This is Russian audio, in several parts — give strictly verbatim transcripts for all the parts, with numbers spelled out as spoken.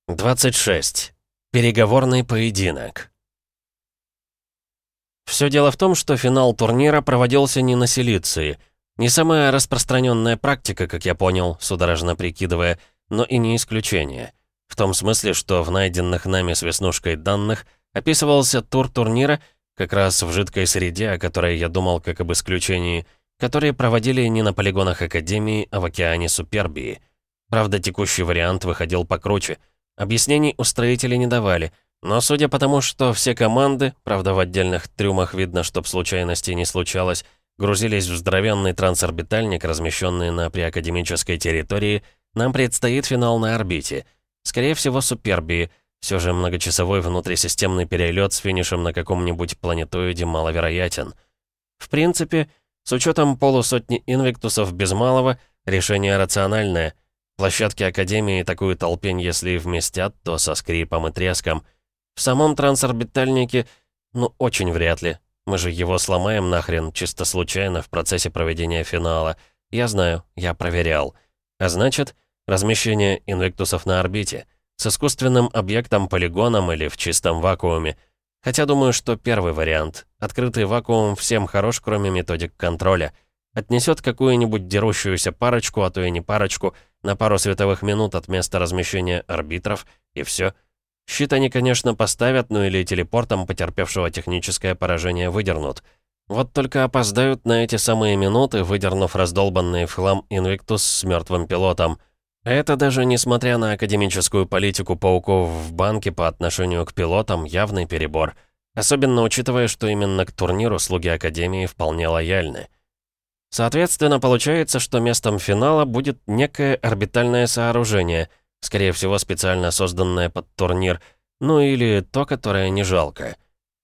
двадцать шесть. Переговорный поединок. Все дело в том, что финал турнира проводился не на Силиции. Не самая распространенная практика, как я понял, судорожно прикидывая, но и не исключение. В том смысле, что в найденных нами с Веснушкой данных описывался тур турнира как раз в жидкой среде, о которой я думал как об исключении, которые проводили не на полигонах Академии, а в океане Супербии. Правда, текущий вариант выходил покруче. Объяснений устроители не давали, но судя по тому, что все команды, правда в отдельных трюмах видно, чтоб случайностей не случалось, грузились в здоровенный трансорбитальник, размещенный на приакадемической территории, нам предстоит финал на орбите. Скорее всего, Супербии. Все же многочасовой внутрисистемный перелет с финишем на каком-нибудь планетоиде маловероятен. В принципе, с учетом полусотни инвиктусов без малого, решение рациональное. Площадки Академии такую толпень, если и вместят, то со скрипом и треском. В самом трансорбитальнике, ну, очень вряд ли. Мы же его сломаем нахрен, чисто случайно, в процессе проведения финала. Я знаю, я проверял. А значит, размещение инвиктусов на орбите. С искусственным объектом-полигоном или в чистом вакууме. Хотя думаю, что первый вариант. Открытый вакуум всем хорош, кроме методик контроля. Отнесет какую-нибудь дерущуюся парочку, а то и не парочку, на пару световых минут от места размещения арбитров, и все. Щит они, конечно, поставят, ну или телепортом потерпевшего техническое поражение выдернут. Вот только опоздают на эти самые минуты, выдернув раздолбанный в хлам Инвиктус с мертвым пилотом. А это даже несмотря на академическую политику пауков в банке по отношению к пилотам, явный перебор. Особенно учитывая, что именно к турниру слуги Академии вполне лояльны. Соответственно, получается, что местом финала будет некое орбитальное сооружение, скорее всего, специально созданное под турнир, ну или то, которое не жалко.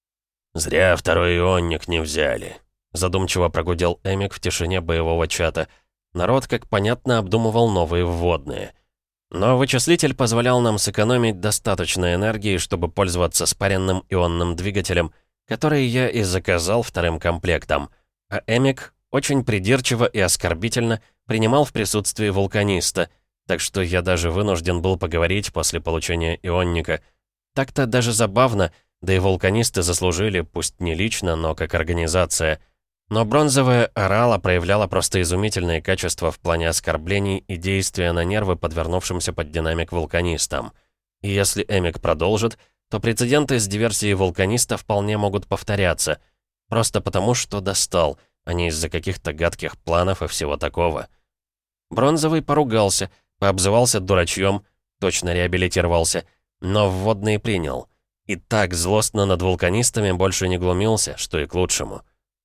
«Зря второй ионник не взяли», — задумчиво прогудел Эмик в тишине боевого чата. Народ, как понятно, обдумывал новые вводные. Но вычислитель позволял нам сэкономить достаточно энергии, чтобы пользоваться спаренным ионным двигателем, который я и заказал вторым комплектом. А Эмик очень придирчиво и оскорбительно принимал в присутствии вулканиста, так что я даже вынужден был поговорить после получения ионника. Так-то даже забавно, да и вулканисты заслужили, пусть не лично, но как организация. Но бронзовая орала проявляла просто изумительные качества в плане оскорблений и действия на нервы подвернувшимся под динамик вулканистам. И если Эмик продолжит, то прецеденты с диверсией вулканиста вполне могут повторяться, просто потому что достал, а не из-за каких-то гадких планов и всего такого. Бронзовый поругался, пообзывался дурачьем, точно реабилитировался, но вводные принял. И так злостно над вулканистами больше не глумился, что и к лучшему.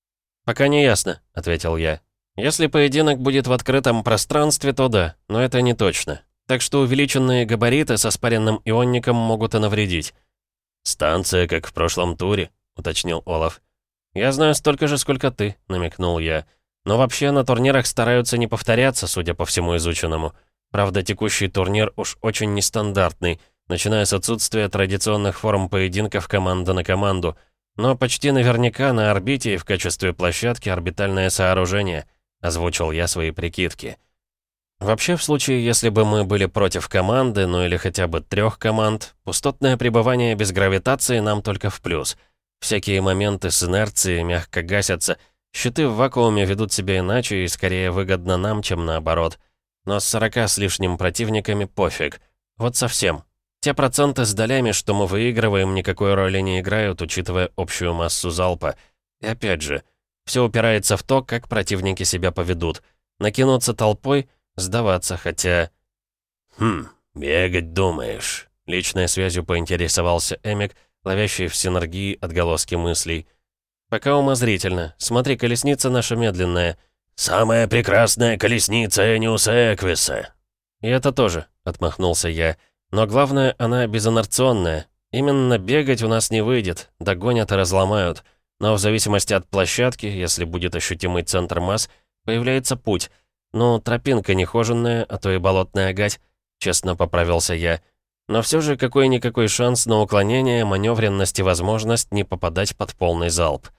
«Пока не ясно», — ответил я. «Если поединок будет в открытом пространстве, то да, но это не точно. Так что увеличенные габариты со спаренным ионником могут и навредить». «Станция, как в прошлом туре», — уточнил Олаф. «Я знаю столько же, сколько ты», — намекнул я. «Но вообще на турнирах стараются не повторяться, судя по всему изученному. Правда, текущий турнир уж очень нестандартный, начиная с отсутствия традиционных форм поединков команда на команду. Но почти наверняка на орбите и в качестве площадки орбитальное сооружение», — озвучил я свои прикидки. Вообще, в случае, если бы мы были против команды, ну или хотя бы трех команд, пустотное пребывание без гравитации нам только в плюс. Всякие моменты с инерцией мягко гасятся, щиты в вакууме ведут себя иначе и скорее выгодно нам, чем наоборот. Но с сорока с лишним противниками пофиг. Вот совсем. Те проценты с долями, что мы выигрываем, никакой роли не играют, учитывая общую массу залпа. И опять же, все упирается в то, как противники себя поведут. Накинуться толпой, сдаваться, хотя... «Хм, бегать думаешь?» Личной связью поинтересовался Эмик, ловящий в синергии отголоски мыслей. «Пока умозрительно. Смотри, колесница наша медленная». «Самая прекрасная колесница Эниуса Эквиса». «И это тоже», — отмахнулся я. «Но главное, она безинерционная. Именно бегать у нас не выйдет, догонят и разломают. Но в зависимости от площадки, если будет ощутимый центр масс, появляется путь. Ну, тропинка нехоженная, а то и болотная гать», — честно поправился я. «Но все же какой-никакой шанс на уклонение, маневренность и возможность не попадать под полный залп».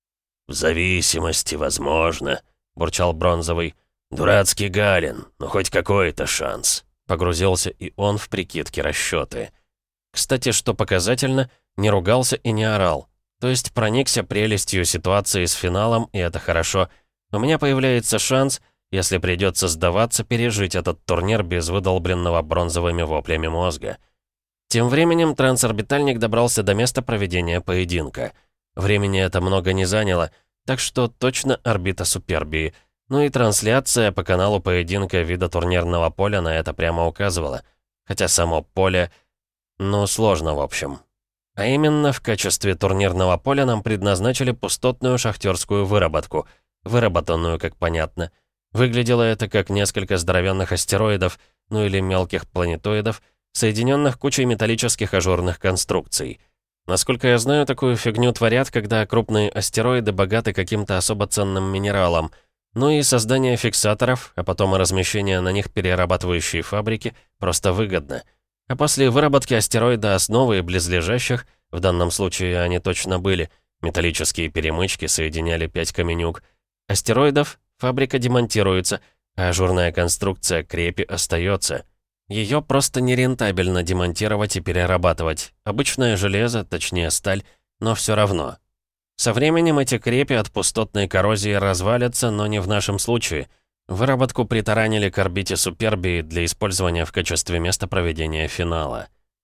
«В зависимости, возможно», — бурчал Бронзовый. «Дурацкий Галин, но хоть какой-то шанс. Погрузился и он в прикидки, расчеты. Кстати, что показательно, не ругался и не орал. То есть проникся прелестью ситуации с финалом, и это хорошо. У меня появляется шанс, если придется сдаваться, пережить этот турнир без выдолбленного бронзовыми воплями мозга. Тем временем трансорбитальник добрался до места проведения поединка. Времени это много не заняло, так что точно орбита Супербии. Ну и трансляция по каналу поединка вида турнирного поля на это прямо указывала. Хотя само поле... Ну, сложно в общем. А именно, в качестве турнирного поля нам предназначили пустотную шахтерскую выработку. Выработанную, как понятно. Выглядело это как несколько здоровенных астероидов, ну или мелких планетоидов, соединенных кучей металлических ажурных конструкций. Насколько я знаю, такую фигню творят, когда крупные астероиды богаты каким-то особо ценным минералом. Ну и создание фиксаторов, а потом и размещение на них перерабатывающей фабрики просто выгодно. А после выработки астероида основы и близлежащих, в данном случае они точно были, металлические перемычки соединяли пять каменюк, астероидов, фабрика демонтируется, а ажурная конструкция крепи остается. Ее просто нерентабельно демонтировать и перерабатывать. Обычное железо, точнее сталь, но все равно. Со временем эти крепи от пустотной коррозии развалятся, но не в нашем случае. Выработку притаранили к орбите Супербии для использования в качестве места проведения финала.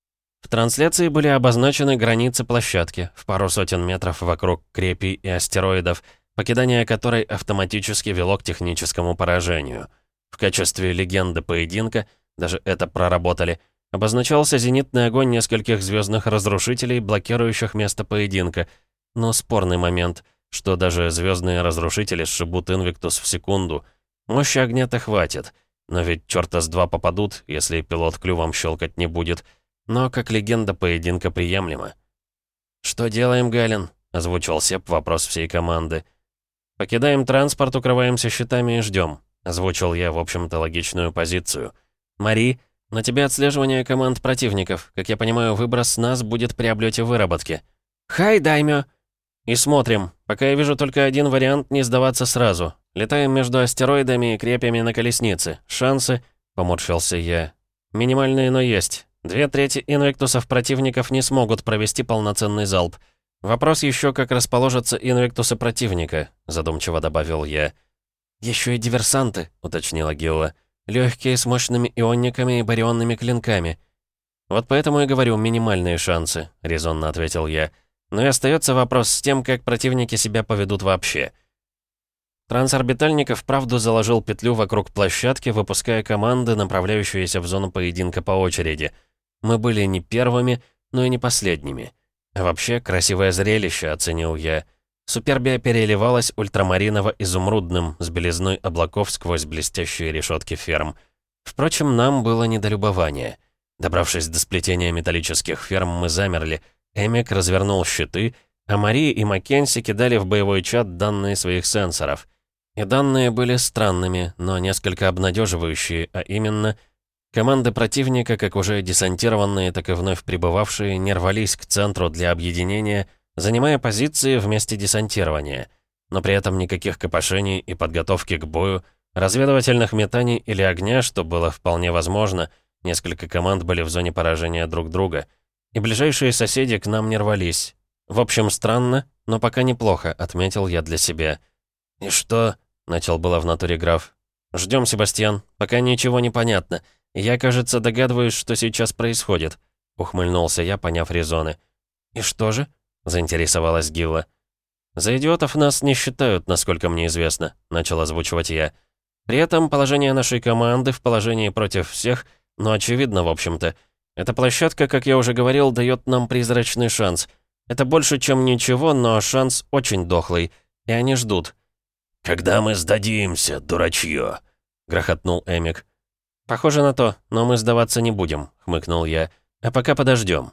В трансляции были обозначены границы площадки в пару сотен метров вокруг крепи и астероидов, покидание которой автоматически вело к техническому поражению. В качестве легенды поединка, даже это проработали, обозначался зенитный огонь нескольких звездных разрушителей, блокирующих место поединка. Но спорный момент, что даже звездные разрушители сшибут Инвиктус в секунду. Мощи огня-то хватит, но ведь черта с два попадут, если пилот клювом щелкать не будет. Но как легенда поединка приемлема. «Что делаем, Галин?» — озвучил Сеп вопрос всей команды. «Покидаем транспорт, укрываемся щитами и ждем», — озвучил я, в общем-то, логичную позицию. «Мари, на тебе отслеживание команд противников. Как я понимаю, выброс нас будет при облете выработки». «Хай, даймё!» «И смотрим. Пока я вижу только один вариант не сдаваться сразу. Летаем между астероидами и крепями на колеснице. Шансы...» — поморщился я. «Минимальные, но есть. Две трети инвектусов противников не смогут провести полноценный залп. Вопрос еще, как расположатся инвектусы противника», — задумчиво добавил я. «Еще и диверсанты», — уточнила Гилла. «Легкие, с мощными ионниками и барионными клинками». «Вот поэтому и говорю, минимальные шансы», — резонно ответил я. «Но и остается вопрос с тем, как противники себя поведут вообще». Трансорбитальник вправду заложил петлю вокруг площадки, выпуская команды, направляющиеся в зону поединка по очереди. Мы были не первыми, но и не последними. А вообще, красивое зрелище, оценил я. Супербия переливалась ультрамариново-изумрудным, с белизной облаков сквозь блестящие решетки ферм. Впрочем, нам было не до любования. Добравшись до сплетения металлических ферм, мы замерли. Эмик развернул щиты, а Мари и Маккенси кидали в боевой чат данные своих сенсоров. И данные были странными, но несколько обнадеживающие, а именно... Команды противника, как уже десантированные, так и вновь прибывавшие, не рвались к центру для объединения, занимая позиции в месте десантирования. Но при этом никаких копошений и подготовки к бою, разведывательных метаний или огня, что было вполне возможно, несколько команд были в зоне поражения друг друга. И ближайшие соседи к нам не рвались. В общем, странно, но пока неплохо, отметил я для себя. «И что?» — начал было в натуре граф. «Ждем, Себастьян, пока ничего не понятно. Я, кажется, догадываюсь, что сейчас происходит», — ухмыльнулся я, поняв резоны. «И что же?» — заинтересовалась Гилла. «За идиотов нас не считают, насколько мне известно», — начал озвучивать я. «При этом положение нашей команды в положении против всех, но очевидно, в общем-то. Эта площадка, как я уже говорил, дает нам призрачный шанс. Это больше, чем ничего, но шанс очень дохлый, и они ждут». «Когда мы сдадимся, дурачье?» — грохотнул Эмик. «Похоже на то, но мы сдаваться не будем», — хмыкнул я. «А пока подождем».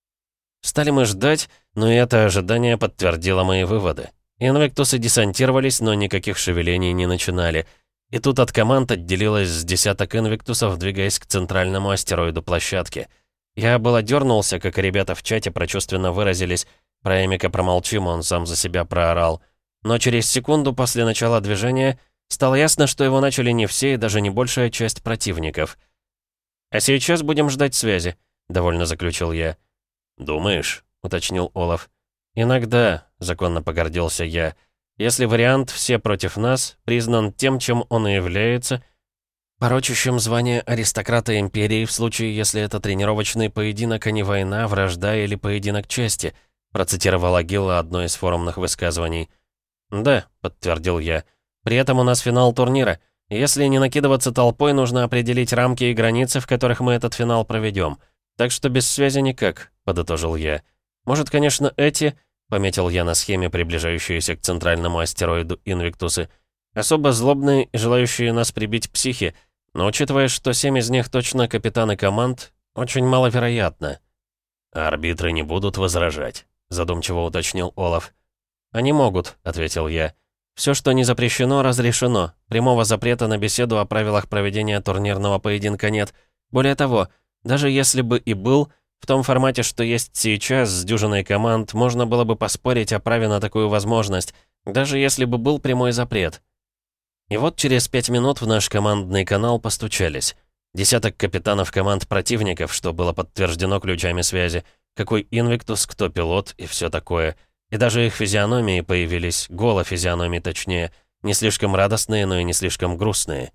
Стали мы ждать, но и это ожидание подтвердило мои выводы. Инвектусы десантировались, но никаких шевелений не начинали. И тут от команд отделилось с десяток инвектусов, двигаясь к центральному астероиду площадки. Я было дернулся, как и ребята в чате прочувственно выразились. Про Эмика промолчим, он сам за себя проорал. Но через секунду после начала движения стало ясно, что его начали не все и даже не большая часть противников. «А сейчас будем ждать связи», — довольно заключил я. «Думаешь?» — уточнил Олаф. «Иногда», — законно погордился я, — «если вариант «все против нас» признан тем, чем он и является, порочащим звание аристократа империи в случае, если это тренировочный поединок, а не война, вражда или поединок чести», — процитировала Гилла одно из форумных высказываний. «Да», — подтвердил я, — «при этом у нас финал турнира. Если не накидываться толпой, нужно определить рамки и границы, в которых мы этот финал проведем. Так что без связи никак», — подытожил я. «Может, конечно, эти...» — пометил я на схеме, приближающиеся к центральному астероиду Инвиктусы. «Особо злобные и желающие нас прибить психи, но учитывая, что семь из них точно капитаны команд, очень маловероятно». «А арбитры не будут возражать», — задумчиво уточнил Олаф. «Они могут», — ответил я. «Все, что не запрещено, разрешено. Прямого запрета на беседу о правилах проведения турнирного поединка нет. Более того, даже если бы и был, в том формате, что есть сейчас, с дюжиной команд, можно было бы поспорить о праве на такую возможность, даже если бы был прямой запрет». И вот через пять минут в наш командный канал постучались. Десяток капитанов команд противников, что было подтверждено ключами связи. Какой Инвиктус, кто пилот и все такое. И даже их физиономии появились, голо-физиономии точнее, не слишком радостные, но и не слишком грустные.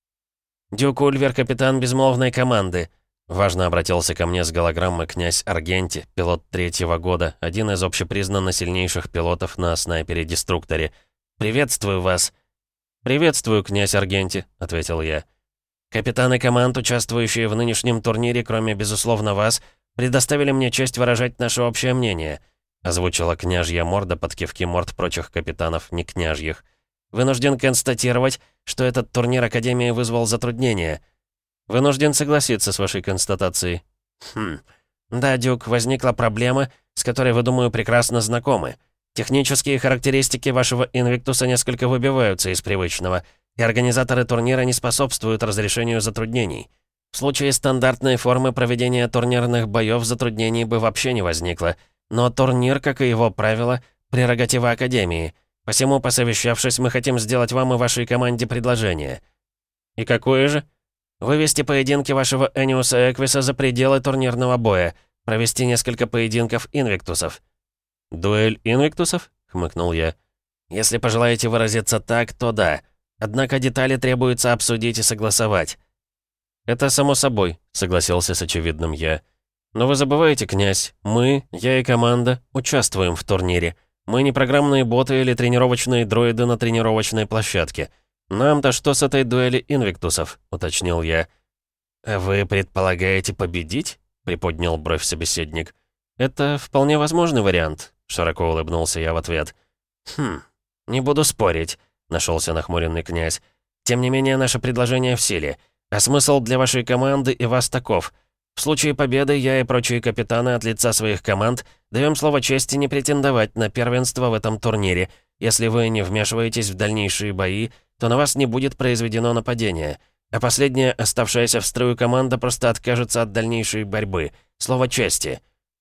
«Дюк Ульвер, капитан безмолвной команды», — важно обратился ко мне с голограммы князь Аргенти, пилот третьего года, один из общепризнанно сильнейших пилотов на снайпере-деструкторе. «Приветствую вас». «Приветствую, князь Аргенти», — ответил я. «Капитаны команд, участвующие в нынешнем турнире, кроме, безусловно, вас, предоставили мне честь выражать наше общее мнение», — озвучила княжья морда под кивки морд прочих капитанов, не княжьих. «Вынужден констатировать, что этот турнир Академии вызвал затруднения». «Вынужден согласиться с вашей констатацией». «Хм. Да, Дюк, возникла проблема, с которой вы, думаю, прекрасно знакомы. Технические характеристики вашего Инвиктуса несколько выбиваются из привычного, и организаторы турнира не способствуют разрешению затруднений. В случае стандартной формы проведения турнирных боев затруднений бы вообще не возникло, но турнир, как и его правила, прерогатива Академии. Посему, посовещавшись, мы хотим сделать вам и вашей команде предложение». «И какое же?» «Вывести поединки вашего Эниуса Эквиса за пределы турнирного боя, провести несколько поединков Инвиктусов». «Дуэль Инвиктусов?» — хмыкнул я. «Если пожелаете выразиться так, то да. Однако детали требуется обсудить и согласовать». «Это само собой», — согласился с очевидным я. «Но вы забываете, князь, мы, я и команда, участвуем в турнире. Мы не программные боты или тренировочные дроиды на тренировочной площадке. Нам-то что с этой дуэли Инвиктусов?» — уточнил я. «А вы предполагаете победить?» — приподнял бровь собеседник. «Это вполне возможный вариант», — широко улыбнулся я в ответ. «Хм, не буду спорить», — нашелся нахмуренный князь. «Тем не менее, наше предложение в силе. А смысл для вашей команды и вас таков. В случае победы я и прочие капитаны от лица своих команд даем слово чести не претендовать на первенство в этом турнире. Если вы не вмешиваетесь в дальнейшие бои, то на вас не будет произведено нападение. А последняя, оставшаяся в строю команда, просто откажется от дальнейшей борьбы. Слово чести».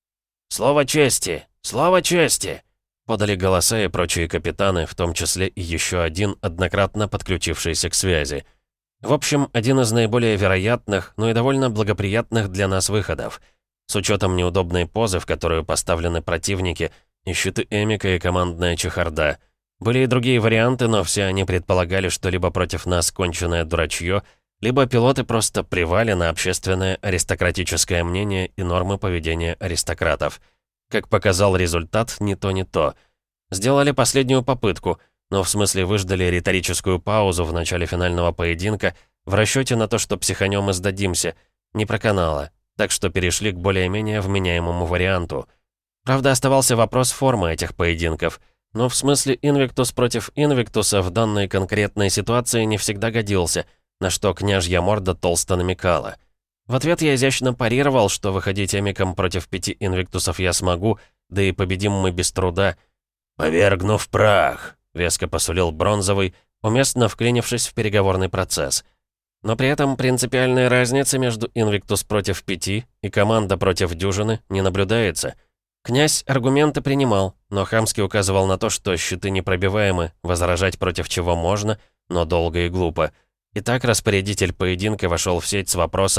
«Слово чести! Слово чести!» подали голоса и прочие капитаны, в том числе и еще один, однократно подключившийся к связи. В общем, один из наиболее вероятных, но и довольно благоприятных для нас выходов. С учетом неудобной позы, в которую поставлены противники, и щиты Эмика, и командная чехарда. Были и другие варианты, но все они предполагали, что либо против нас конченое дурачье, либо пилоты просто привали на общественное аристократическое мнение и нормы поведения аристократов. Как показал результат, ни то, ни то. Сделали последнюю попытку, но в смысле выждали риторическую паузу в начале финального поединка в расчете на то, что психанем и сдадимся. Не проканало, так что перешли к более-менее вменяемому варианту. Правда, оставался вопрос формы этих поединков. Но в смысле Инвиктус против Инвиктуса в данной конкретной ситуации не всегда годился, на что княжья морда толсто намекала. В ответ я изящно парировал, что выходить Эмиком против пяти Инвиктусов я смогу, да и победим мы без труда. «Повергну в прах», — веско посулил Бронзовый, уместно вклинившись в переговорный процесс. Но при этом принципиальной разницы между Инвиктус против пяти и команда против дюжины не наблюдается. Князь аргументы принимал, но хамски указывал на то, что щиты непробиваемы, возражать против чего можно, но долго и глупо. Итак, распорядитель поединка вошел в сеть с вопросом: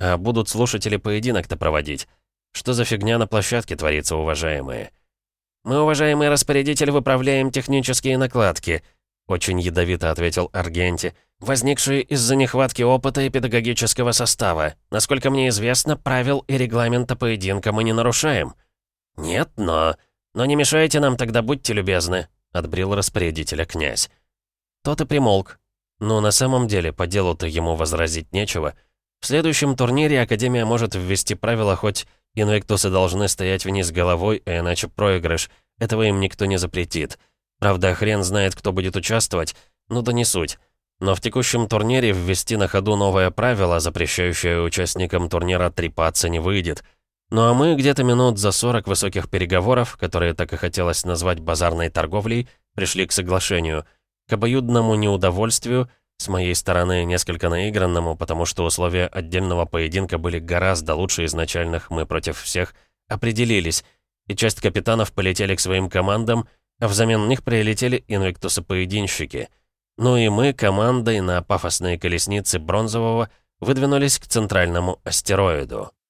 А будут слушатели поединок-то проводить? Что за фигня на площадке творится, уважаемые? Мы, уважаемый распорядитель, выправляем технические накладки, очень ядовито ответил Аргенти, возникшие из-за нехватки опыта и педагогического состава. Насколько мне известно, правил и регламента поединка мы не нарушаем. Нет, но... Но не мешайте нам тогда, будьте любезны, отбрил распорядителя князь. Тот и примолк. Но на самом деле, по делу-то ему возразить нечего. В следующем турнире Академия может ввести правила, хоть инвиктусы должны стоять вниз головой, а иначе проигрыш. Этого им никто не запретит. Правда, хрен знает, кто будет участвовать, ну да не суть. Но в текущем турнире ввести на ходу новое правило, запрещающее участникам турнира трепаться, не выйдет. Ну а мы где-то минут за сорок высоких переговоров, которые так и хотелось назвать базарной торговлей, пришли к соглашению. К обоюдному неудовольствию, с моей стороны несколько наигранному, потому что условия отдельного поединка были гораздо лучше изначальных «мы против всех», определились, и часть капитанов полетели к своим командам, а взамен них прилетели инвиктусы-поединщики. Ну и мы, командой на пафосные колесницы Бронзового, выдвинулись к центральному астероиду.